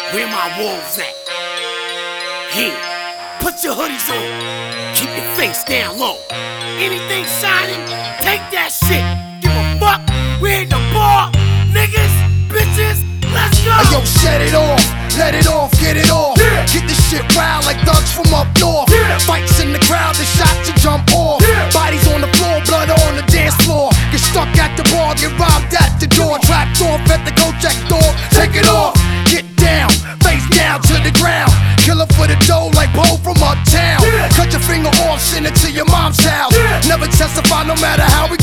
Where my wolves at? Here, put your hoodies on. Keep your face down low. Anything shining, take that shit. Give a fuck, we in the bar. Niggas, bitches, let's go. Hey, yo, set it off, let it off, get it off. Yeah. Get this shit wild like thugs from up north. Yeah. Fights in the crowd, the shots to jump off. Yeah. Bodies on the floor, blood on the dance floor. Get stuck at the bar, get robbed at the door. Trapped off at the go-check door. Take it off, get down, face down to the ground. Killer for the dough like Bo from uptown. Yeah. Cut your finger off, send it to your mom's house. Yeah. Never testify no matter how we